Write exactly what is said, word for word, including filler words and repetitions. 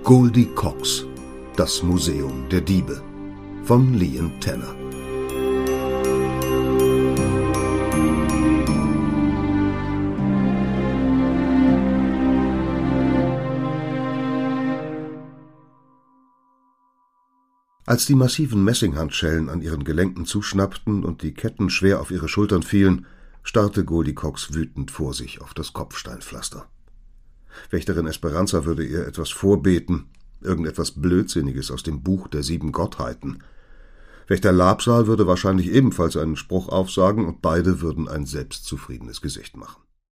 Goldie Cox, das Museum der Diebe von Lian Tenner. Als die massiven Messinghandschellen an ihren Gelenken zuschnappten und die Ketten schwer auf ihre Schultern fielen, starrte Goldie Cox wütend vor sich auf das Kopfsteinpflaster. Wächterin Esperanza würde ihr etwas vorbeten, irgendetwas Blödsinniges aus dem Buch der sieben Gottheiten. Wächter Labsal würde wahrscheinlich ebenfalls einen Spruch aufsagen und beide würden ein selbstzufriedenes Gesicht machen.